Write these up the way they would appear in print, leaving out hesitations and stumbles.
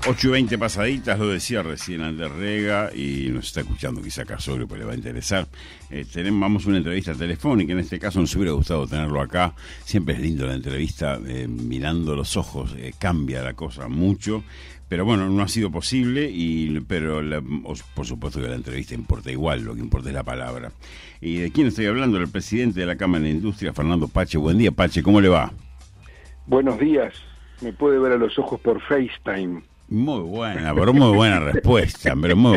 8:20 pasaditas, lo decía recién Andrés Rega, y nos está escuchando quizá Casorio, pues le va a interesar. Vamos a una entrevista telefónica, en este caso nos hubiera gustado tenerlo acá. Siempre es lindo la entrevista, mirando los ojos, cambia la cosa mucho. Pero bueno, no ha sido posible, pero por supuesto que la entrevista importa igual, lo que importa es la palabra. ¿Y de quién estoy hablando? El presidente de la Cámara de Industria, Fernando Pache. Buen día, Pache, ¿cómo le va? Buenos días, me puede ver a los ojos por FaceTime. Muy buena, pero muy buena respuesta,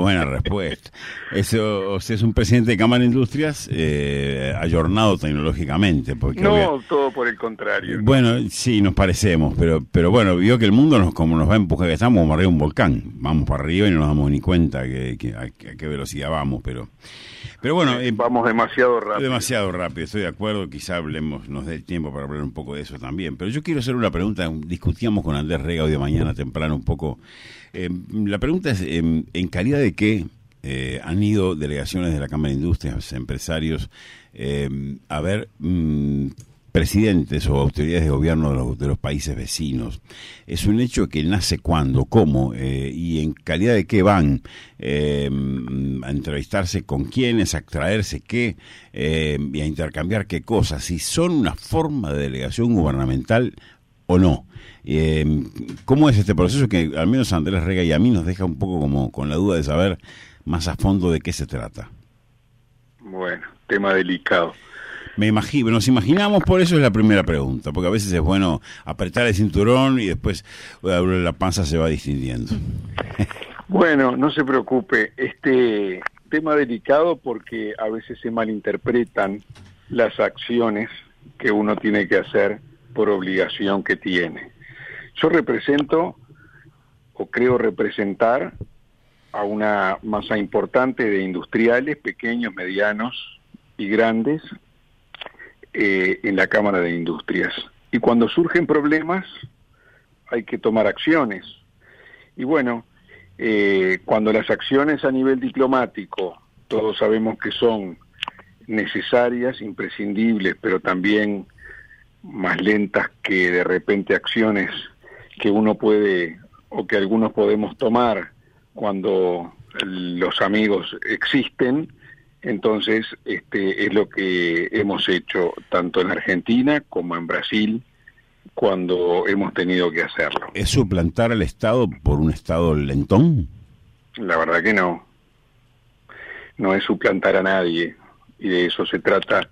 Eso, usted es un presidente de Cámara de Industrias ayornado tecnológicamente. Porque no, todo por el contrario. Bueno, sí, nos parecemos, pero bueno, vio que el mundo como nos va a empujar, que estamos como arriba de un volcán. Vamos para arriba y no nos damos ni cuenta a qué velocidad vamos, pero bueno. Vamos demasiado rápido. Demasiado rápido, estoy de acuerdo, quizá nos dé tiempo para hablar un poco de eso también. Pero yo quiero hacer una pregunta, discutíamos con Andrés Rega hoy de mañana temprano un poco. La pregunta es, ¿en calidad de qué han ido delegaciones de la Cámara de Industrias, empresarios, a ver presidentes o autoridades de gobierno de los países vecinos? ¿Es un hecho que nace cuándo, cómo, y en calidad de qué van a entrevistarse con quiénes, a traerse qué, y a intercambiar qué cosas? Si son una forma de delegación gubernamental o no. ¿Cómo es este proceso que al menos a Andrés Rega y a mí nos deja un poco como con la duda de saber más a fondo de qué se trata? Bueno, tema delicado. Nos imaginamos, por eso es la primera pregunta, porque a veces es bueno apretar el cinturón y después la panza se va distinguiendo. Bueno, no se preocupe, tema delicado porque a veces se malinterpretan las acciones que uno tiene que hacer por obligación que tiene. Yo represento, o creo representar, a una masa importante de industriales, pequeños, medianos y grandes, en la Cámara de Industrias. Y cuando surgen problemas, hay que tomar acciones. Y bueno, cuando las acciones a nivel diplomático, todos sabemos que son necesarias, imprescindibles, pero también más lentas que de repente acciones que uno puede o que algunos podemos tomar cuando los amigos existen. Entonces es lo que hemos hecho tanto en Argentina como en Brasil cuando hemos tenido que hacerlo. ¿Es suplantar al Estado por un Estado lentón? La verdad que no es suplantar a nadie, y de eso se trata.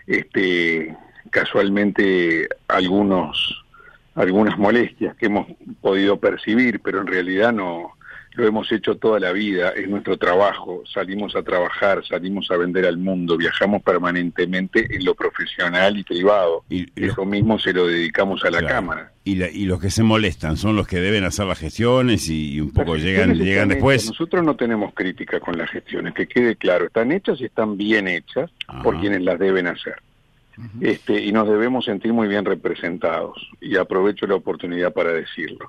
Casualmente algunas molestias que hemos podido percibir, pero en realidad no lo hemos hecho toda la vida, es nuestro trabajo, salimos a trabajar, salimos a vender al mundo, viajamos permanentemente en lo profesional y privado, eso mismo se lo dedicamos a la Cámara. Y los que se molestan son los que deben hacer las gestiones y un poco llegan después. Nosotros no tenemos crítica con las gestiones, que quede claro, están hechas y están bien hechas. Ajá. Por quienes las deben hacer. Y nos debemos sentir muy bien representados, y aprovecho la oportunidad para decirlo.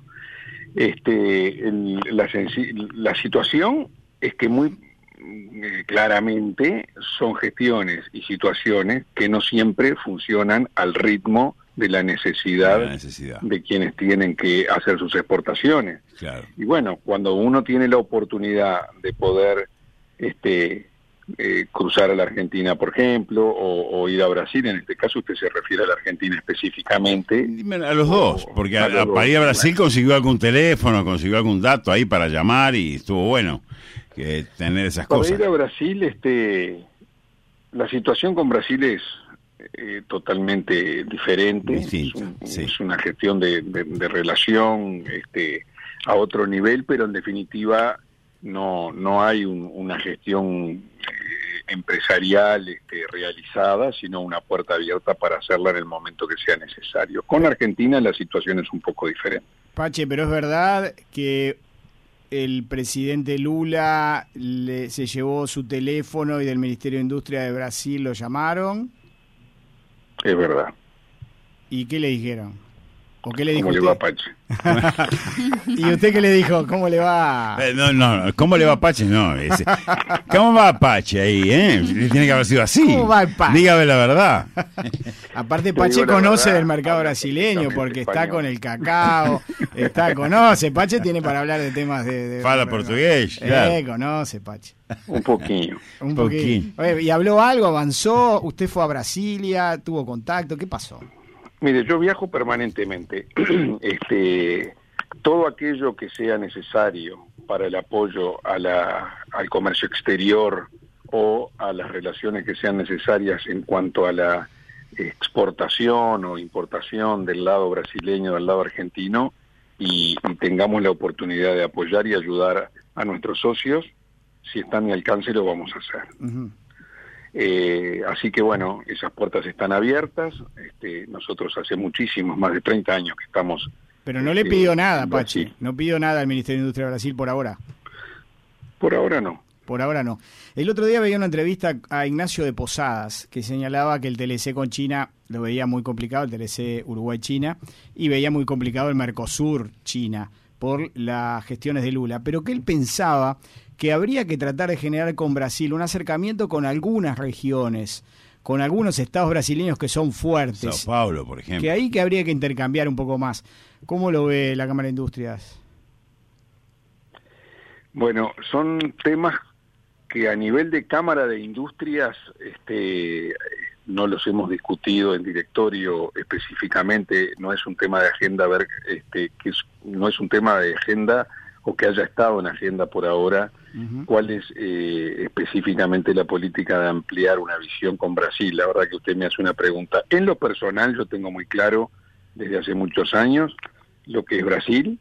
La situación es que muy claramente son gestiones y situaciones que no siempre funcionan al ritmo de la necesidad de quienes tienen que hacer sus exportaciones. Claro. Y bueno, cuando uno tiene la oportunidad de poder cruzar a la Argentina, por ejemplo, o ir a Brasil, en este caso usted se refiere a la Argentina específicamente. A los dos, porque para ir a Brasil consiguió algún teléfono, consiguió algún dato ahí para llamar y estuvo bueno tener esas cosas. Para ir a Brasil, la situación con Brasil es totalmente diferente. Es una gestión de relación a otro nivel, pero en definitiva no hay una gestión empresarial realizada, sino una puerta abierta para hacerla en el momento que sea necesario. Con Argentina la situación es un poco diferente. Pache, pero es verdad que el presidente Lula se llevó su teléfono y del Ministerio de Industria de Brasil lo llamaron. Es verdad. ¿Y qué le dijeron? ¿O qué le dijo ¿Cómo usted? le va, Pache? ¿Y usted qué le dijo? ¿Cómo le va? No, ¿cómo le va, Pache? No, ¿cómo va, Pache ahí, Tiene que haber sido así. ¿Cómo va el Pache? Dígame la verdad. Aparte Pache conoce del mercado brasileño porque está con el cacao, conoce, Pache tiene para hablar de temas de Fala portugués, claro. Conoce Pache. Un poquito. Un poquito. Oye, ¿y habló algo? ¿Avanzó? ¿Usted fue a Brasilia? ¿Tuvo contacto? ¿Qué pasó? Mire, yo viajo permanentemente. Todo aquello que sea necesario para el apoyo al comercio exterior o a las relaciones que sean necesarias en cuanto a la exportación o importación del lado brasileño, del lado argentino, y tengamos la oportunidad de apoyar y ayudar a nuestros socios, si está a mi alcance lo vamos a hacer. Uh-huh. Así que bueno, esas puertas están abiertas. Nosotros hace muchísimos, más de 30 años que estamos... Pero no le pidió nada, Pache, no pidió nada al Ministerio de Industria de Brasil por ahora. Por ahora no. Por ahora no. El otro día veía una entrevista a Ignacio de Posadas que señalaba que el TLC con China lo veía muy complicado, el TLC Uruguay-China, y veía muy complicado el Mercosur-China por las gestiones de Lula, pero que él pensaba que habría que tratar de generar con Brasil un acercamiento con algunas regiones, con algunos estados brasileños que son fuertes. Sao Paulo, por ejemplo. Que ahí que habría que intercambiar un poco más. ¿Cómo lo ve la Cámara de Industrias? Bueno, son temas que a nivel de Cámara de Industrias no los hemos discutido en directorio específicamente. No es un tema de agenda, no es un tema de agenda o que haya estado en agenda por ahora. Uh-huh. ¿Cuál es específicamente la política de ampliar una visión con Brasil? La verdad que usted me hace una pregunta. En lo personal yo tengo muy claro desde hace muchos años lo que es Brasil.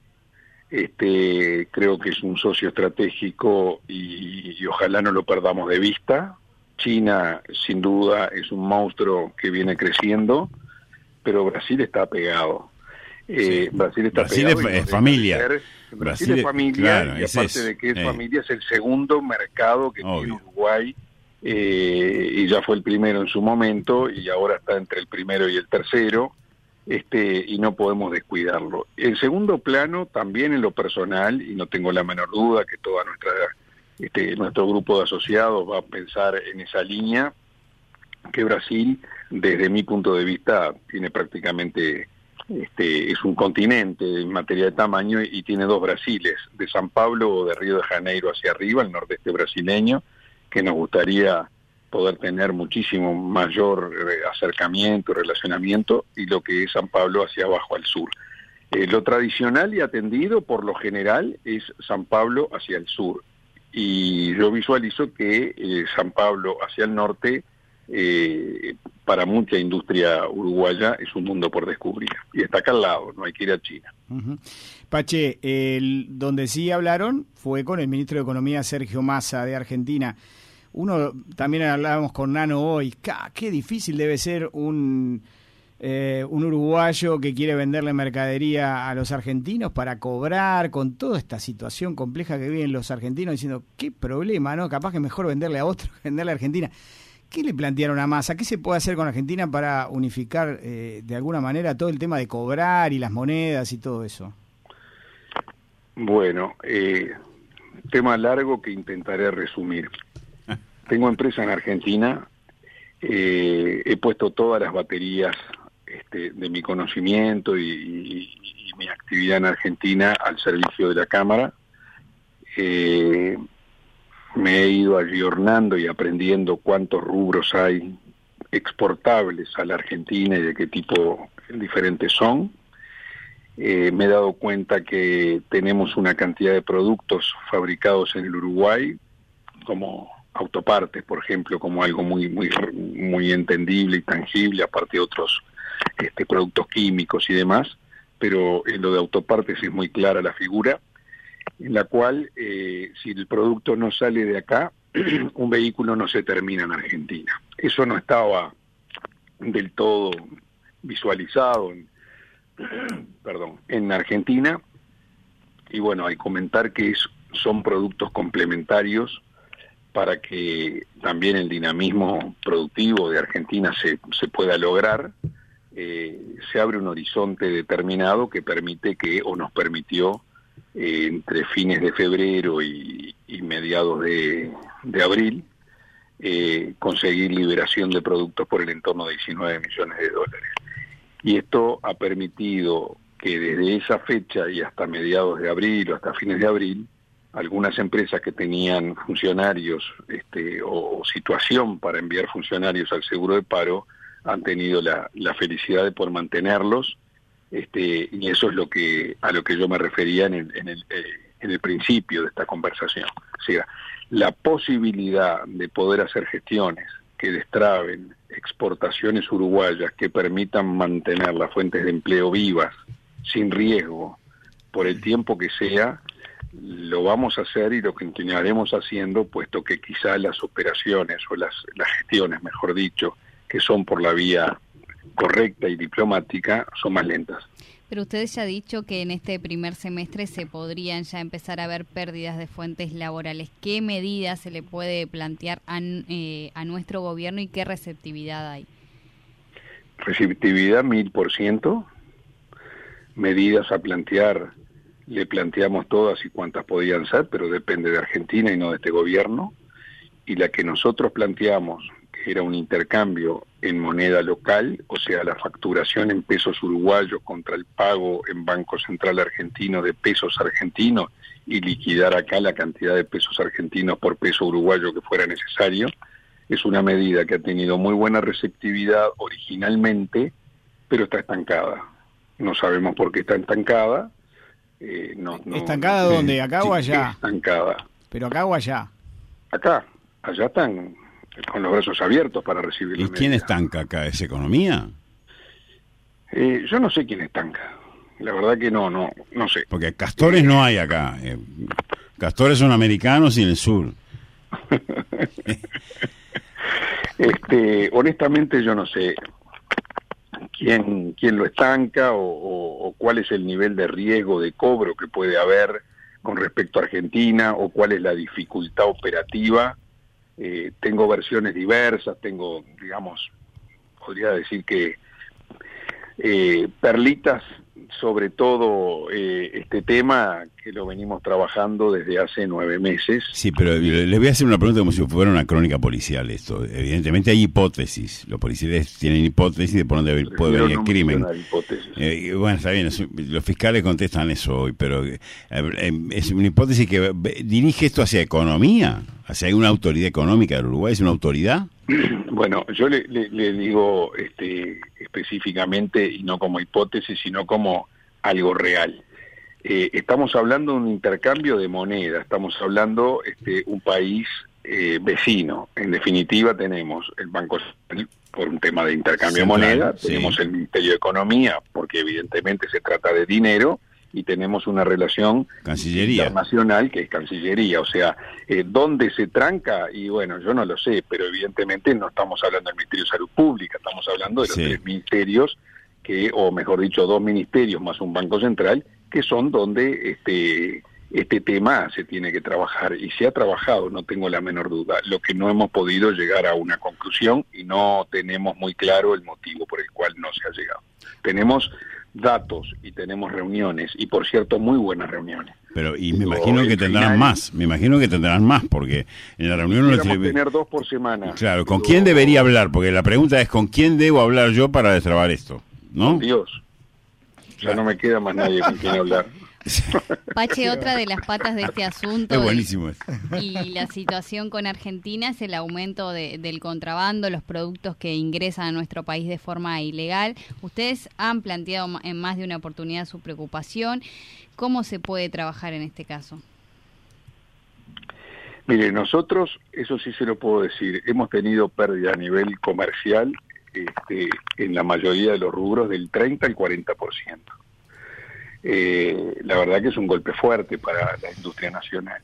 Creo que es un socio estratégico y ojalá no lo perdamos de vista. China sin duda es un monstruo que viene creciendo, pero Brasil está pegado. Sí. Brasil es familia. Brasil es familia, claro, y aparte de que es familia, es el segundo mercado que tiene Uruguay, y ya fue el primero en su momento, y ahora está entre el primero y el tercero, y no podemos descuidarlo. En segundo plano, también en lo personal, y no tengo la menor duda que toda nuestro grupo de asociados va a pensar en esa línea, que Brasil, desde mi punto de vista, tiene prácticamente... es un continente en materia de tamaño y tiene dos Brasiles, de San Pablo o de Río de Janeiro hacia arriba, el nordeste brasileño, que nos gustaría poder tener muchísimo mayor acercamiento, relacionamiento, y lo que es San Pablo hacia abajo al sur. Lo tradicional y atendido por lo general es San Pablo hacia el sur, y yo visualizo que San Pablo hacia el norte, para mucha industria uruguaya, es un mundo por descubrir. Y está acá al lado, no hay que ir a China. Uh-huh. Pache, donde sí hablaron fue con el ministro de Economía, Sergio Massa, de Argentina. También hablábamos con Nano hoy. Qué difícil debe ser un uruguayo que quiere venderle mercadería a los argentinos para cobrar, con toda esta situación compleja que viven los argentinos, diciendo, qué problema, ¿no? Capaz que mejor venderle a otro que venderle a Argentina. ¿Qué le plantearon a Massa? ¿Qué se puede hacer con Argentina para unificar de alguna manera todo el tema de cobrar y las monedas y todo eso? Bueno, tema largo que intentaré resumir. Tengo empresa en Argentina, he puesto todas las baterías de mi conocimiento y mi actividad en Argentina al servicio de la Cámara. Me he ido ayornando y aprendiendo cuántos rubros hay exportables a la Argentina y de qué tipo diferentes son. Me he dado cuenta que tenemos una cantidad de productos fabricados en el Uruguay, como autopartes, por ejemplo, como algo muy entendible y tangible, aparte de otros productos químicos y demás, pero en lo de autopartes es muy clara la figura, en la cual si el producto no sale de acá, un vehículo no se termina en Argentina. Eso no estaba del todo visualizado en Argentina, y bueno, hay que comentar que son productos complementarios para que también el dinamismo productivo de Argentina se pueda lograr. Se abre un horizonte determinado que permite o nos permitió entre fines de febrero y mediados de abril conseguir liberación de productos por el entorno de 19 millones de dólares. Y esto ha permitido que desde esa fecha y hasta mediados de abril o hasta fines de abril, algunas empresas que tenían funcionarios o situación para enviar funcionarios al seguro de paro han tenido la felicidad de poder mantenerlos, y eso es a lo que yo me refería en el principio de esta conversación. O sea, la posibilidad de poder hacer gestiones que destraben exportaciones uruguayas que permitan mantener las fuentes de empleo vivas, sin riesgo, por el tiempo que sea, lo vamos a hacer y lo continuaremos haciendo, puesto que quizá las operaciones o las gestiones, mejor dicho, que son por la vía correcta y diplomática, son más lentas. Pero usted ya ha dicho que en este primer semestre se podrían ya empezar a ver pérdidas de fuentes laborales. ¿Qué medidas se le puede plantear a nuestro gobierno y qué receptividad hay? Receptividad 1000%. Medidas a plantear, le planteamos todas y cuantas podían ser, pero depende de Argentina y no de este gobierno. Y la que nosotros planteamos, que era un intercambio en moneda local, o sea, la facturación en pesos uruguayos contra el pago en Banco Central Argentino de pesos argentinos y liquidar acá la cantidad de pesos argentinos por peso uruguayo que fuera necesario, es una medida que ha tenido muy buena receptividad originalmente, pero está estancada. No sabemos por qué está estancada. ¿Estancada dónde? ¿Acá o allá? Estancada. ¿Pero acá o allá? Acá. Allá están con los brazos abiertos para recibir la ¿Y medida. quién estanca acá? ¿Es economía? Yo no sé quién estanca. La verdad que no sé. Porque castores no hay acá. Castores son americanos y en el sur. Honestamente yo no sé quién lo estanca o cuál es el nivel de riesgo de cobro que puede haber con respecto a Argentina o cuál es la dificultad operativa. Tengo versiones diversas, podría decir que perlitas sobre todo este tema que lo venimos trabajando desde hace 9 meses. Sí, pero les voy a hacer una pregunta como si fuera una crónica policial esto. Evidentemente hay hipótesis. Los policiales tienen hipótesis de por dónde puede venir el crimen. Bueno, está bien, los fiscales contestan eso hoy, pero es una hipótesis que dirige esto hacia economía, hacia una autoridad económica del Uruguay. ¿Es una autoridad? Bueno, yo le digo específicamente, y no como hipótesis, sino como algo real. Estamos hablando de un intercambio de moneda, estamos hablando un país vecino. En definitiva, tenemos el Banco Central por un tema de intercambio de moneda, tenemos el Ministerio de Economía, porque evidentemente se trata de dinero, y tenemos una relación internacional que es Cancillería. O sea, ¿dónde se tranca? Y bueno, yo no lo sé, pero evidentemente no estamos hablando del Ministerio de Salud Pública, estamos hablando de los 3 ministerios, o mejor dicho, 2 ministerios más un Banco Central, que son donde este tema se tiene que trabajar, y se ha trabajado, no tengo la menor duda. Lo que no hemos podido llegar a una conclusión, y no tenemos muy claro el motivo por el cual no se ha llegado. Tenemos datos y tenemos reuniones, y por cierto muy buenas reuniones. Pero me imagino que tendrán más, porque en la reunión tener 2 por semana. Claro, ¿con quién debería hablar? Porque la pregunta es ¿con quién debo hablar yo para destrabar esto? ¿No? Con Dios. Ya no me queda más nadie con quien hablar. Pache, otra de las patas de este asunto es buenísimo y la situación con Argentina es el aumento del contrabando, los productos que ingresan a nuestro país de forma ilegal. Ustedes han planteado en más de una oportunidad su preocupación. ¿Cómo se puede trabajar en este caso? Mire, nosotros, eso sí se lo puedo decir, hemos tenido pérdida a nivel comercial en la mayoría de los rubros del 30 al 40%. La verdad que es un golpe fuerte para la industria nacional.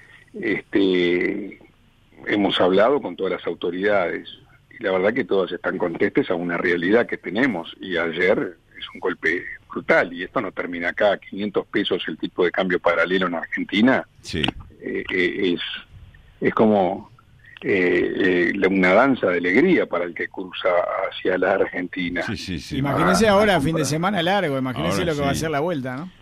Hemos hablado con todas las autoridades y la verdad que todas están contestas a una realidad que tenemos, y ayer es un golpe brutal, y esto no termina acá. 500 pesos el tipo de cambio paralelo en Argentina. Sí. Es como una danza de alegría para el que cruza hacia la Argentina. Sí. Imagínese ahora, fin de semana largo, imagínese ahora lo que va a ser la vuelta, ¿no?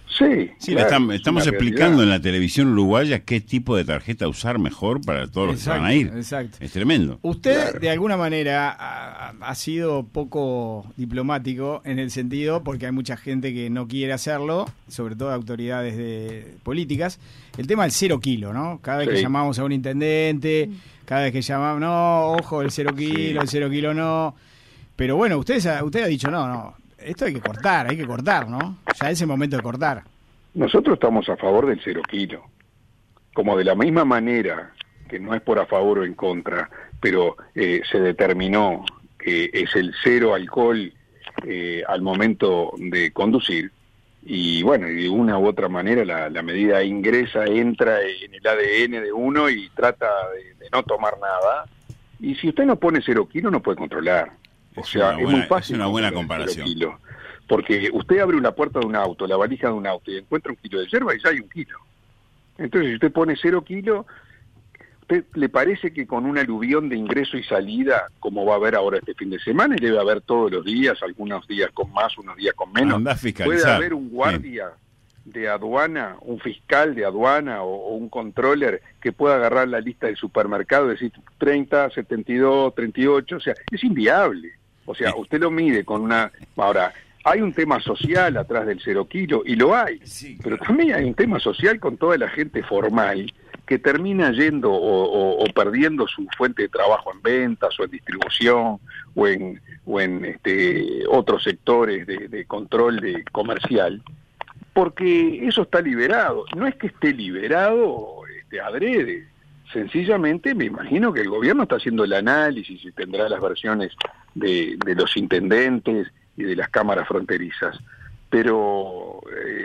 Sí, claro, estamos explicando en la televisión uruguaya qué tipo de tarjeta usar mejor para todos los que van a ir. Exacto. Es tremendo. Usted, de alguna manera, ha sido poco diplomático en el sentido, porque hay mucha gente que no quiere hacerlo, sobre todo autoridades políticas, el tema del 0 kilo, ¿no? Cada vez que llamamos a un intendente, cada vez que llamamos, no, ojo, el 0 kilo, el 0 kilo no. Pero bueno, usted ha dicho, no, esto hay que cortar, ¿no? Ya es el momento de cortar. Nosotros estamos a favor del 0 kilo. Como de la misma manera, que no es por a favor o en contra, pero se determinó que es el 0 alcohol al momento de conducir, y bueno, de una u otra manera la medida entra en el ADN de uno y trata de no tomar nada, y si usted no pone 0 kilo no puede controlar. O sea, es muy fácil. Es una buena comparación. Porque usted abre una puerta de un auto, la valija de un auto, y encuentra 1 kilo de yerba y ya hay 1 kilo. Entonces, si usted pone 0 kilo, ¿usted le parece que con un aluvión de ingreso y salida, como va a haber ahora este fin de semana, y debe haber todos los días, algunos días con más, unos días con menos, puede haber un guardia de aduana, un fiscal de aduana o un controller que pueda agarrar la lista del supermercado y decir 30, 72, 38, o sea, es inviable. O sea, usted lo mide con una... Ahora, hay un tema social atrás del 0 kilo, y lo hay, pero también hay un tema social con toda la gente formal que termina yendo o perdiendo su fuente de trabajo en ventas o en distribución o en otros sectores de control comercial, porque eso está liberado. No es que esté liberado adrede, sencillamente me imagino que el gobierno está haciendo el análisis y tendrá las versiones de los intendentes y de las cámaras fronterizas, pero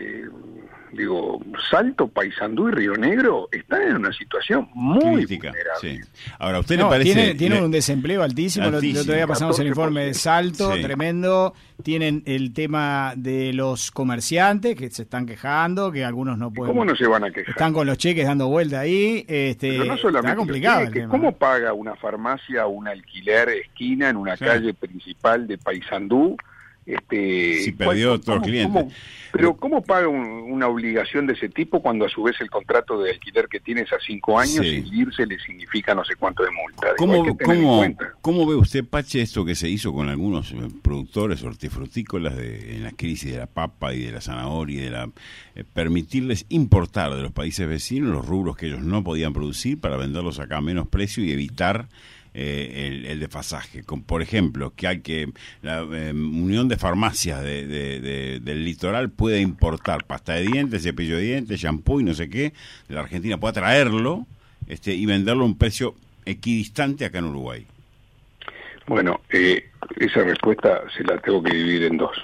Salto, Paysandú y Río Negro están en una situación muy crítica, vulnerable. Sí. Ahora, ¿a usted le parece? Tienen un desempleo altísimo. El otro día pasamos el informe de Salto, tremendo. Tienen el tema de los comerciantes que se están quejando, que algunos no pueden. ¿Cómo no se van a quejar? Están con los cheques dando vuelta ahí. Pero no solamente está complicado el tema. ¿Cómo paga una farmacia un alquiler esquina en una calle principal de Paysandú? Si perdió todos los clientes. ¿Cómo paga una obligación de ese tipo cuando a su vez el contrato de alquiler que tienes a 5 años y irse le significa no sé cuánto de multa? ¿Cómo ve usted, Pache, esto que se hizo con algunos productores hortifrutícolas en la crisis de la papa y de la zanahoria y de permitirles importar de los países vecinos los rubros que ellos no podían producir para venderlos acá a menos precio y evitar el desfasaje? Por ejemplo, que la Unión de Farmacias del Litoral pueda importar pasta de dientes, cepillo de dientes, shampoo y no sé qué de la Argentina, pueda traerlo y venderlo a un precio equidistante acá en Uruguay. Bueno, esa respuesta se la tengo que dividir en dos.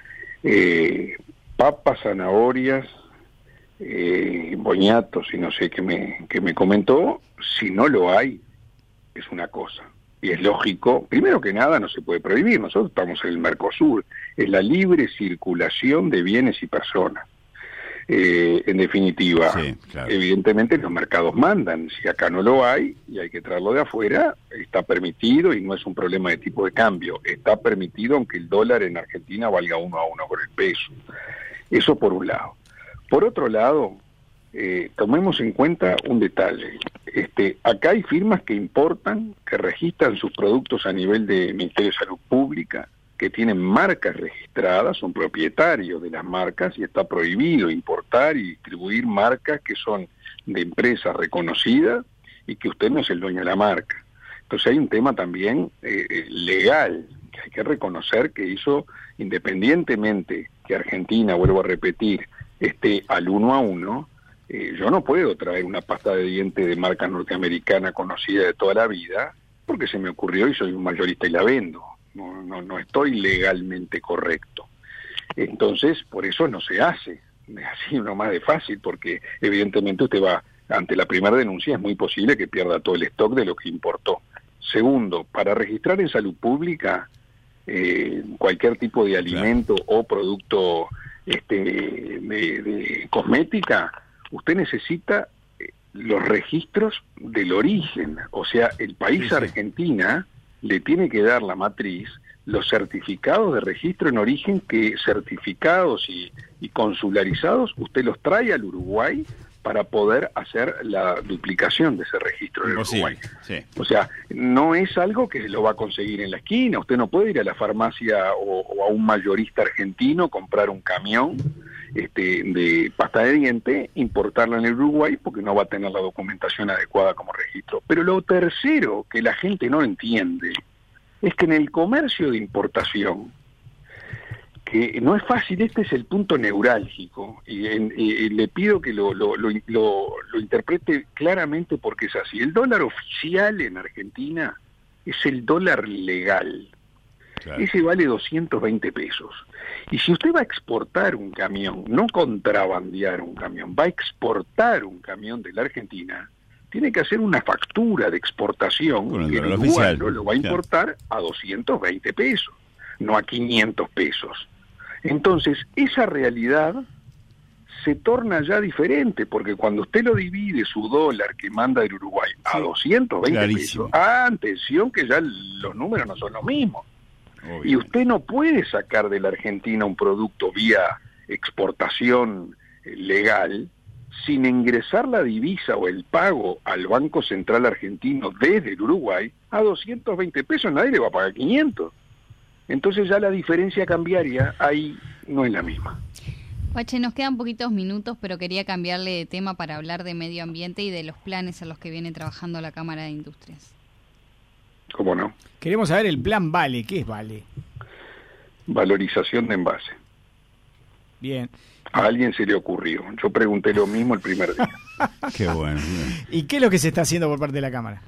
Papas, zanahorias, boñatos y no sé qué me comentó, si no lo hay, es una cosa, y es lógico. Primero que nada, no se puede prohibir. Nosotros estamos en el Mercosur, es la libre circulación de bienes y personas. En definitiva, evidentemente los mercados mandan. Si acá no lo hay y hay que traerlo de afuera, está permitido, y no es un problema de tipo de cambio, está permitido aunque el dólar en Argentina valga 1 a 1 con el peso. Eso por un lado. Por otro lado, tomemos en cuenta un detalle. Acá hay firmas que importan, que registran sus productos a nivel de Ministerio de Salud Pública, que tienen marcas registradas, son propietarios de las marcas, y está prohibido importar y distribuir marcas que son de empresas reconocidas y que usted no es el dueño de la marca. Entonces hay un tema también legal, que hay que reconocer que hizo, independientemente que Argentina, vuelvo a repetir, esté al 1 a 1, yo no puedo traer una pasta de dientes de marca norteamericana conocida de toda la vida, porque se me ocurrió y soy un mayorista y la vendo. No estoy legalmente correcto. Entonces, por eso no se hace. Así nomás de fácil, porque evidentemente usted va, ante la primera denuncia es muy posible que pierda todo el stock de lo que importó. Segundo, para registrar en salud pública cualquier tipo de alimento o producto de cosmética, usted necesita los registros del origen. O sea, el país Argentina le tiene que dar la matriz los certificados de registro en origen, que certificados y consularizados, usted los trae al Uruguay para poder hacer la duplicación de ese registro en Uruguay. Sí. O sea, no es algo que lo va a conseguir en la esquina. Usted no puede ir a la farmacia o a un mayorista argentino, comprar un camión de pasta de diente, importarla en el Uruguay, porque no va a tener la documentación adecuada como registro. Pero lo tercero que la gente no entiende es que en el comercio de importación, que no es fácil, este es el punto neurálgico, y le pido que lo interprete claramente, porque es así. El dólar oficial en Argentina es el dólar legal. Claro. Ese vale 220 pesos. Y si usted va a exportar un camión, no contrabandear un camión, va a exportar un camión de la Argentina, tiene que hacer una factura de exportación, que el Uruguay lo va a importar a 220 pesos, no a 500 pesos. Entonces, esa realidad se torna ya diferente, porque cuando usted lo divide, su dólar que manda del Uruguay a 220 pesos, atención que ya los números no son los mismos. Obvio. Y usted no puede sacar de la Argentina un producto vía exportación legal sin ingresar la divisa o el pago al Banco Central Argentino desde el Uruguay a 220 pesos, nadie le va a pagar 500. Entonces ya la diferencia cambiaria ahí no es la misma. Pache, nos quedan poquitos minutos, pero quería cambiarle de tema para hablar de medio ambiente y de los planes en los que viene trabajando la Cámara de Industrias. ¿Cómo no? Queremos saber el plan VALE. ¿Qué es VALE? Valorización de envase. Bien. A alguien se le ocurrió. Yo pregunté lo mismo el primer día. Qué bueno. ¿Y qué es lo que se está haciendo por parte de la Cámara?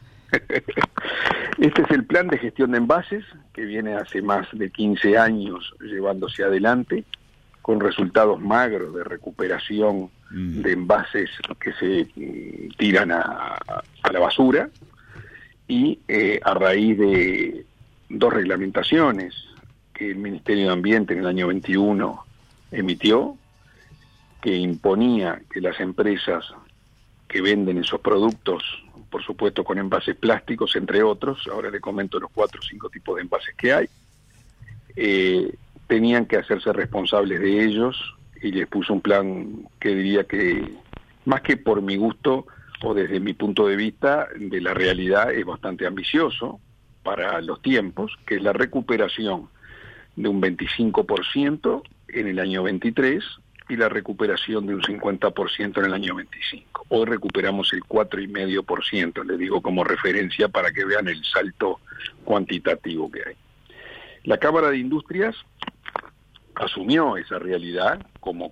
Este es el plan de gestión de envases, que viene hace más de 15 años llevándose adelante, con resultados magros de recuperación de envases que se tiran a la basura, y a raíz de 2 reglamentaciones que el Ministerio de Ambiente en el año 21 emitió, que imponía que las empresas que venden esos productos, por supuesto con envases plásticos, entre otros, ahora le comento los 4 o 5 tipos de envases que hay, tenían que hacerse responsables de ellos, y les puso un plan que diría que, más que por mi gusto o desde mi punto de vista de la realidad, es bastante ambicioso para los tiempos, que es la recuperación de un 25% en el año 23 y la recuperación de un 50% en el año 25. Hoy recuperamos el 4,5%, le digo como referencia para que vean el salto cuantitativo que hay. La Cámara de Industrias asumió esa realidad como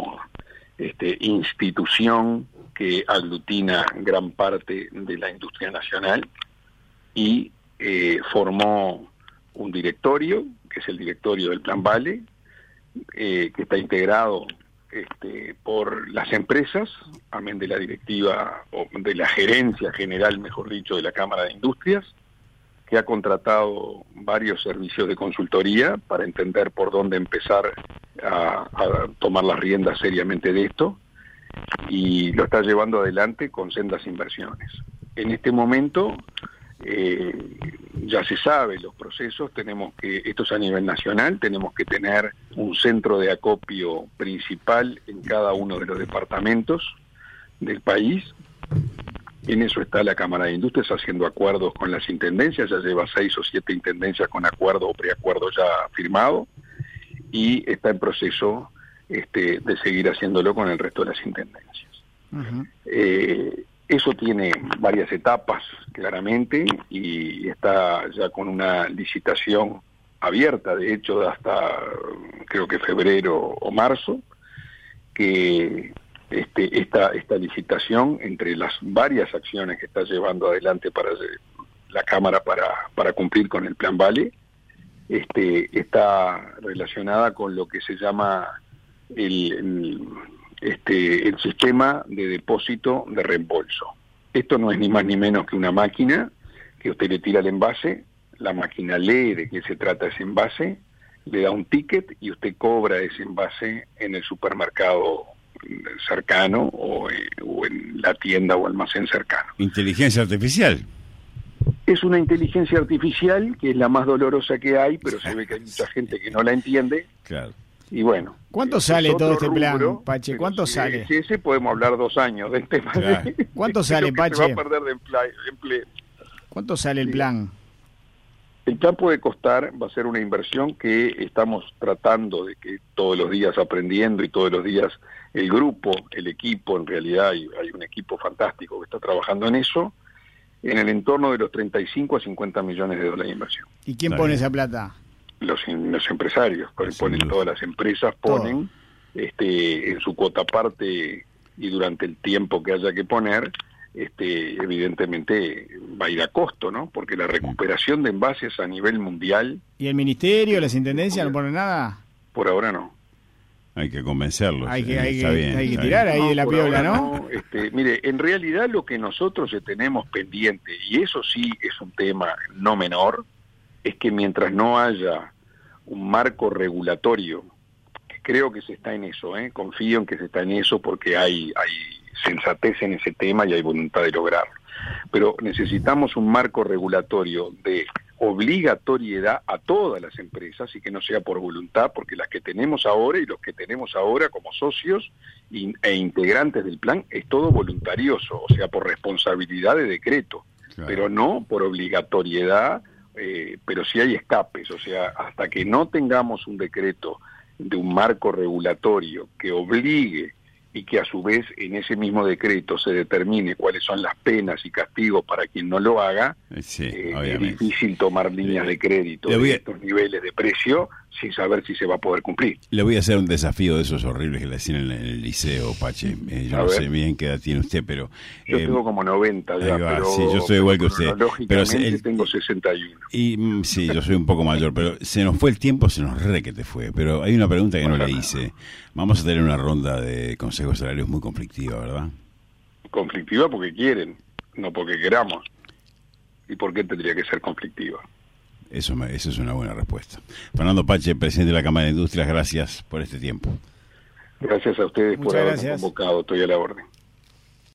institución que aglutina gran parte de la industria nacional, y formó un directorio, que es el directorio del Plan VALE, que está integrado por las empresas, amén de la directiva, o de la gerencia general, mejor dicho, de la Cámara de Industrias, que ha contratado varios servicios de consultoría para entender por dónde empezar a tomar las riendas seriamente de esto, y lo está llevando adelante con sendas inversiones. En este momento ya se sabe los procesos, esto es a nivel nacional, tenemos que tener un centro de acopio principal en cada uno de los departamentos del país. En eso está la Cámara de Industrias haciendo acuerdos con las intendencias, ya lleva 6 o 7 intendencias con acuerdo o preacuerdo ya firmado, y está en proceso de seguir haciéndolo con el resto de las intendencias. Uh-huh. Eso tiene varias etapas, claramente, y está ya con una licitación abierta, de hecho, hasta creo que febrero o marzo, que esta licitación, entre las varias acciones que está llevando adelante para la Cámara para cumplir con el Plan VALE, está relacionada con lo que se llama el sistema de depósito de reembolso. Esto no es ni más ni menos que una máquina que usted le tira el envase, la máquina lee de qué se trata ese envase, le da un ticket y usted cobra ese envase en el supermercado cercano o en la tienda o almacén cercano. Inteligencia artificial. Es una inteligencia artificial que es la más dolorosa que hay, pero se ve que hay mucha gente que no la entiende. Claro. Y bueno. ¿Cuánto sale todo este plan, rubro, Pache? ¿Cuánto sale? Si ese podemos hablar 2 años del tema. Claro. ¿Cuánto sale, Pache? Se va a perder de empleo. ¿Cuánto sale el plan? El plan puede costar, va a ser una inversión que estamos tratando de que todos los días aprendiendo y todos los días el grupo, el equipo, en realidad hay un equipo fantástico que está trabajando en eso, en el entorno de los 35 a 50 millones de dólares de inversión. ¿Y quién pone esa plata? Los empresarios, ponen todas las empresas, ponen en su cuota parte y durante el tiempo que haya que poner, evidentemente va a ir a costo, ¿no? Porque la recuperación de envases a nivel mundial... ¿Y el ministerio, las intendencias no ponen nada? Por ahora no. Hay que convencerlos. Hay que tirar ahí de la piola, ¿no? Mire, en realidad lo que nosotros tenemos pendiente, y eso sí es un tema no menor, es que mientras no haya un marco regulatorio, que creo que se está en eso, confío en que se está en eso porque hay sensatez en ese tema y hay voluntad de lograrlo. Pero necesitamos un marco regulatorio de obligatoriedad a todas las empresas y que no sea por voluntad, porque las que tenemos ahora y los que tenemos ahora como socios e integrantes del plan es todo voluntarioso, o sea, por responsabilidad de decreto, claro, pero no por obligatoriedad, pero sí hay escapes, o sea, hasta que no tengamos un decreto de un marco regulatorio que obligue y que a su vez en ese mismo decreto se determine cuáles son las penas y castigos para quien no lo haga, es difícil tomar líneas de crédito de estos niveles de precio sin saber si se va a poder cumplir. Le voy a hacer un desafío de esos horribles que le hacían en el liceo, Pache. Yo no sé bien qué edad tiene usted, pero... Yo tengo como 90 ya, pero... Sí, yo soy igual que usted. Pero tengo 61. Y sí, yo soy un poco mayor, pero se nos fue el tiempo, se nos re que te fue. Pero hay una pregunta que no le hice. Vamos a tener una ronda de consejos salarios muy conflictiva, ¿verdad? Conflictiva porque quieren, no porque queramos. ¿Y por qué tendría que ser conflictiva? Esa es una buena respuesta. Fernando Pache, presidente de la Cámara de Industrias, gracias por este tiempo. Gracias a ustedes por haberme convocado, estoy a la orden.